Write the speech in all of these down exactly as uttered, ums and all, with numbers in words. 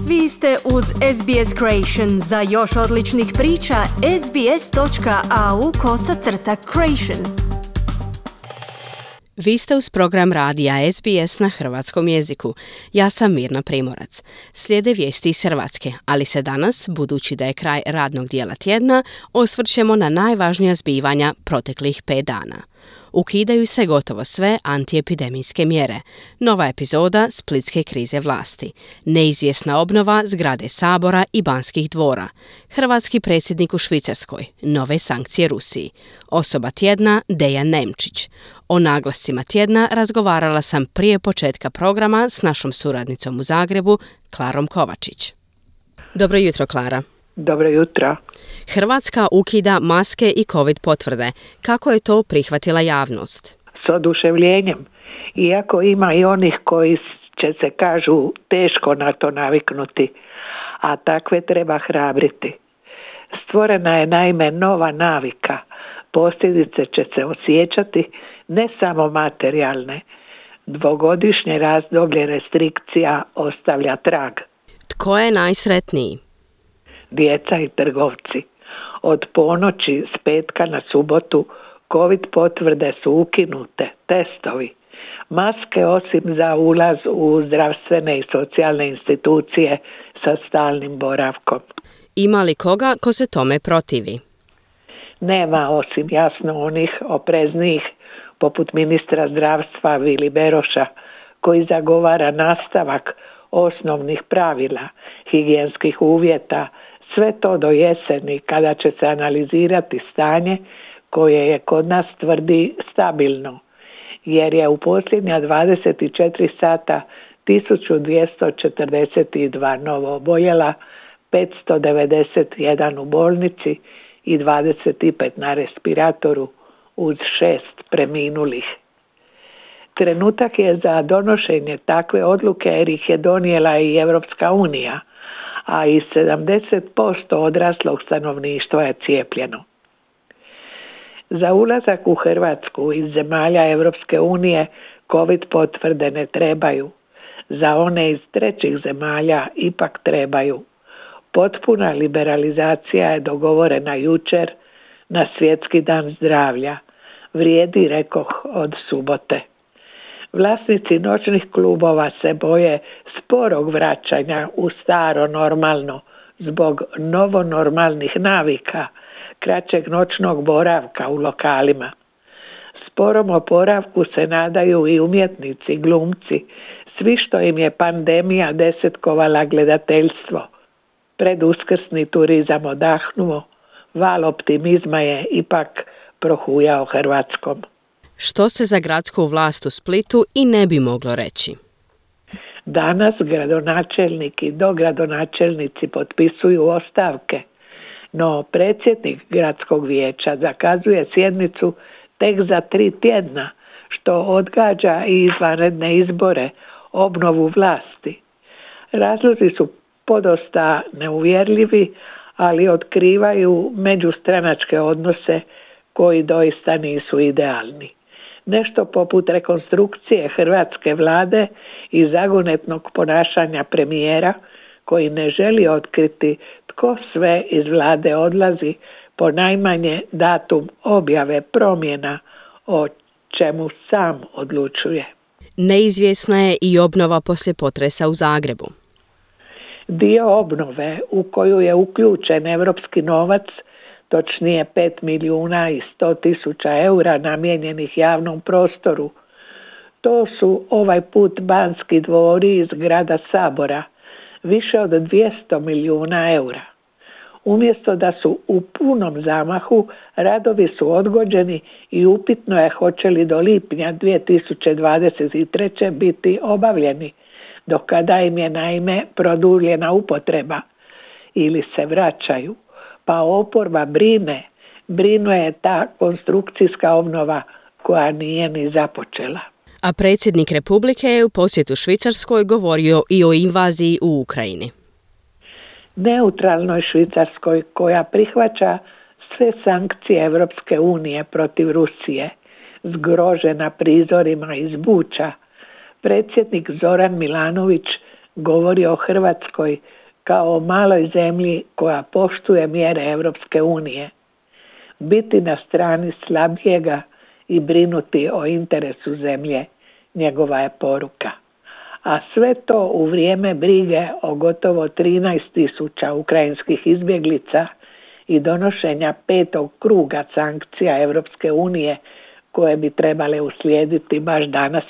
Vi ste uz S B S Creation. Za još odličnih priča, sbs.au kosacrta creation. Vi ste uz program radija S B S na hrvatskom jeziku. Ja sam Mirna Primorac. Slijede vijesti iz Hrvatske, ali se danas, budući da je kraj radnog dijela tjedna, osvrćemo na najvažnija zbivanja proteklih pet dana. Ukidaju se gotovo sve antiepidemijske mjere. Nova epizoda splitske krize vlasti. Neizvjesna obnova zgrade Sabora i Banskih dvora. Hrvatski predsjednik u Švicarskoj. Nove sankcije Rusiji. Osoba tjedna Dejan Nemčić. O naglascima tjedna razgovarala sam prije početka programa s našom suradnicom u Zagrebu, Klarom Kovačić. Dobro jutro, Klara. Dobro jutro. Hrvatska ukida maske i covid potvrde. Kako je to prihvatila javnost? S oduševljenjem. Iako ima i onih koji će se, kažu, teško na to naviknuti, a takve treba hrabriti. Stvorena je naime nova navika. Posljedice će se osjećati ne samo materijalne. Dvogodišnje razdoblje restrikcija ostavlja trag. Tko je najsretniji? Djeca i trgovci. Od ponoći s petka na subotu covid potvrde su ukinute, testovi. Maske osim za ulaz u zdravstvene i socijalne institucije sa stalnim boravkom. Ima li koga ko se tome protivi? Nema, osim jasno onih opreznijih poput ministra zdravstva Vili Beroša, koji zagovara nastavak osnovnih pravila, higijenskih uvjeta, sve to do jeseni kada će se analizirati stanje koje je kod nas, tvrdi, stabilno, jer je u posljednja dvadeset četiri sata tisuću dvjesto četrdeset dva novo oboljela, petsto devedeset jedan u bolnici i dvadeset pet na respiratoru uz šest preminulih. Trenutak je za donošenje takve odluke jer ih je donijela i Europska unija, a i sedamdeset posto odraslog stanovništva je cijepljeno. Za ulazak u Hrvatsku iz zemalja Europske unije covid potvrde ne trebaju. Za one iz trećih zemalja ipak trebaju. Potpuna liberalizacija je dogovorena jučer na Svjetski dan zdravlja. Vrijedi, rekoh, od subote. Vlasnici noćnih klubova se boje sporog vraćanja u staro normalno zbog novonormalnih navika, kraćeg noćnog boravka u lokalima. Sporom oporavku se nadaju i umjetnici, glumci, svi što im je pandemija desetkovala gledateljstvo. Preduskrsni turizam odahnuo, val optimizma je ipak prohujao Hrvatskom. Što se za gradsku vlast u Splitu i ne bi moglo reći? Danas gradonačelnik i dogradonačelnici potpisuju ostavke, no predsjednik gradskog vijeća zakazuje sjednicu tek za tri tjedna, što odgađa i izvanredne izbore, obnovu vlasti. Razlozi su podosta neuvjerljivi, ali otkrivaju međustranačke odnose koji doista nisu idealni. Nešto poput rekonstrukcije hrvatske vlade i zagonetnog ponašanja premijera koji ne želi otkriti tko sve iz vlade odlazi, ponajmanje datum objave promjena o čemu sam odlučuje. Neizvjesna je i obnova poslije potresa u Zagrebu. Dio obnove u koju je uključen europski novac, točnije pet milijuna i sto tisuća eura namijenjenih javnom prostoru. To su ovaj put Banski dvori iz grada Sabora, više od dvjesto milijuna eura. Umjesto da su u punom zamahu, radovi su odgođeni i upitno je hoće li do lipnja dvije tisuće dvadeset treće biti obavljeni, do kada im je naime produljena upotreba ili se vraćaju. Pa oporba brine, brinuje ta konstrukcijska obnova koja nije ni započela. A predsjednik Republike je u posjetu Švicarskoj govorio i o invaziji u Ukrajini. Neutralnoj Švicarskoj koja prihvaća sve sankcije Europske unije protiv Rusije, zgrožena prizorima iz Buča, predsjednik Zoran Milanović govori o Hrvatskoj kao o maloj zemlji koja poštuje mjere Europske unije. Biti na strani slabijega i brinuti o interesu zemlje, njegova je poruka. A sve to u vrijeme brige o gotovo trinaest tisuća ukrajinskih izbjeglica i donošenja petog kruga sankcija Europske unije koje bi trebale uslijediti baš danas.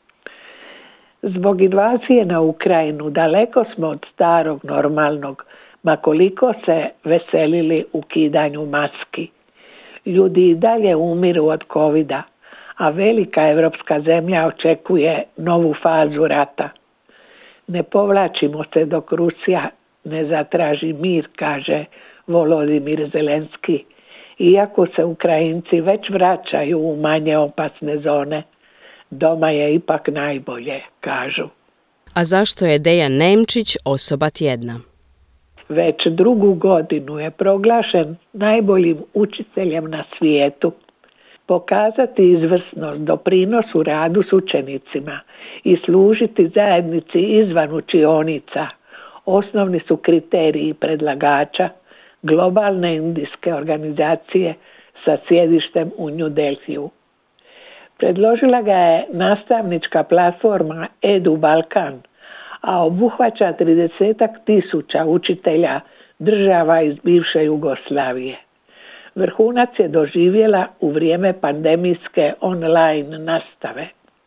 Zbog invazije na Ukrajinu daleko smo od starog normalnog, ma koliko se veselili ukidanju maski. Ljudi i dalje umiru od covida, a velika evropska zemlja očekuje novu fazu rata. Ne povlačimo se dok Rusija ne zatraži mir, kaže Volodimir Zelenski, iako se Ukrajinci već vraćaju u manje opasne zone. Doma je ipak najbolje, kažu. A zašto je Dejan Nemčić osoba tjedna? Već drugu godinu je proglašen najboljim učiteljem na svijetu. Pokazati izvrsnost, doprinos u radu s učenicima i služiti zajednici izvan učionica osnovni su kriteriji predlagača globalne indijske organizacije sa sjedištem u New Delhiju. Predložila ga je nastavnička platforma Edu Balkan, a obuhvaća tridesetak tisuća učitelja država iz bivše Jugoslavije. Vrhunac je doživjela u vrijeme pandemijske online nastave.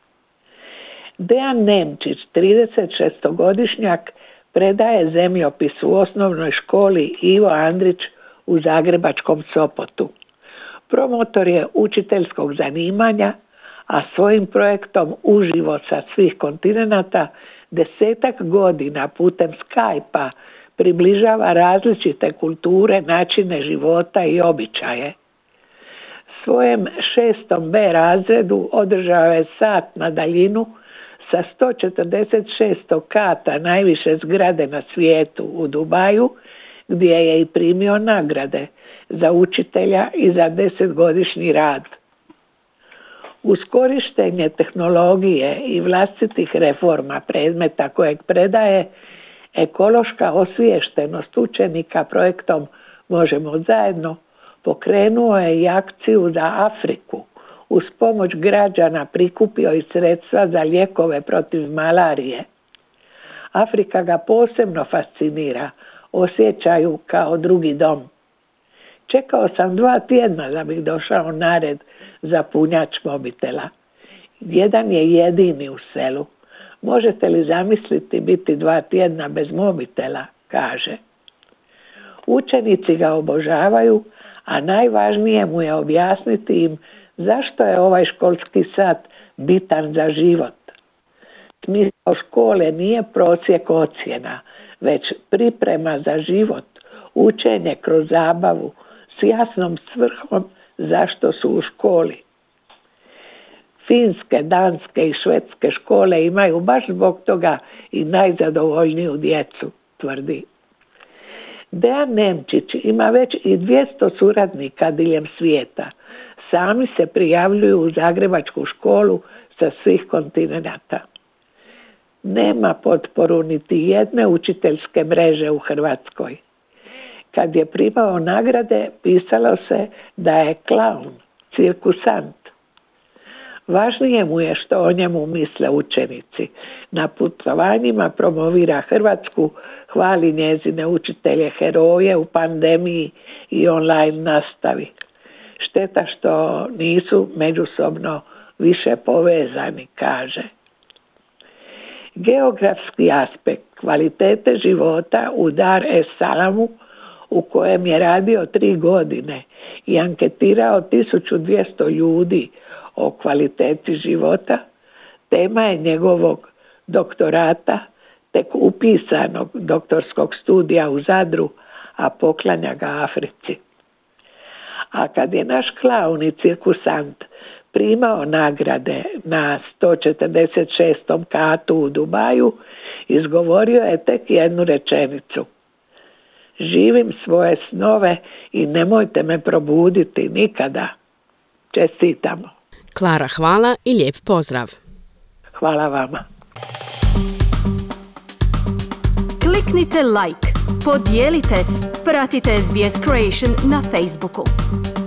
Dejan Nemčić, tridesetšestogodišnjak, predaje zemljopis u osnovnoj školi Ivo Andrić u zagrebačkom Sopotu. Promotor je učiteljskog zanimanja, a svojim projektom uživo sa svih kontinenata desetak godina putem Skype-a približava različite kulture, načine života i običaje. Svojem šestom B razredu održao je sat na daljinu sa sto četrdeset šest kata najviše zgrade na svijetu u Dubaju, gdje je i primio nagrade za učitelja i za desetgodišnji rad. Uz korištenje tehnologije i vlastitih reforma predmeta kojeg predaje, ekološka osviještenost učenika projektom Možemo zajedno pokrenuo je i akciju za Afriku. Uz pomoć građana prikupio i sredstva za lijekove protiv malarije. Afrika ga posebno fascinira, osjećaju kao drugi dom. Čekao sam dva tjedna da bih došao na red za punjač mobitela. Jedan je jedini u selu. Možete li zamisliti biti dva tjedna bez mobitela, kaže. Učenici ga obožavaju, a najvažnije mu je objasniti im zašto je ovaj školski sat bitan za život. Smisao škole nije prosjek ocjena, već priprema za život, učenje kroz zabavu s jasnom svrhom zašto su u školi. Finske, danske i švedske škole imaju baš zbog toga i najzadovoljniju djecu, tvrdi. Dejan Nemčić ima već i dvjesto suradnika diljem svijeta. Sami se prijavljuju u zagrebačku školu sa svih kontinenata. Nema potporu niti jedne učiteljske mreže u Hrvatskoj. Kad je primao nagrade, pisalo se da je klaun, cirkusant. Važnije mu je što o njemu misle učenici. Na putovanjima promovira Hrvatsku, hvali njezine učitelje heroje u pandemiji i online nastavi. Šteta što nisu međusobno više povezani, kaže. Geografski aspekt kvalitete života u Dar es Salamu, u kojem je radio tri godine i anketirao tisuću dvjesto ljudi o kvaliteti života, tema je njegovog doktorata, tek upisanog doktorskog studija u Zadru, a poklanja ga Africi. A kad je naš klaun i cirkusant primao nagrade na sto četrdeset šestom katu u Dubaju, izgovorio je tek jednu rečenicu. Živim svoje snove i nemojte me probuditi nikada. Čestitamo. Klara, hvala i lijep pozdrav. Hvala vama. Kliknite like, podijelite, pratite S B S Creation na Facebooku.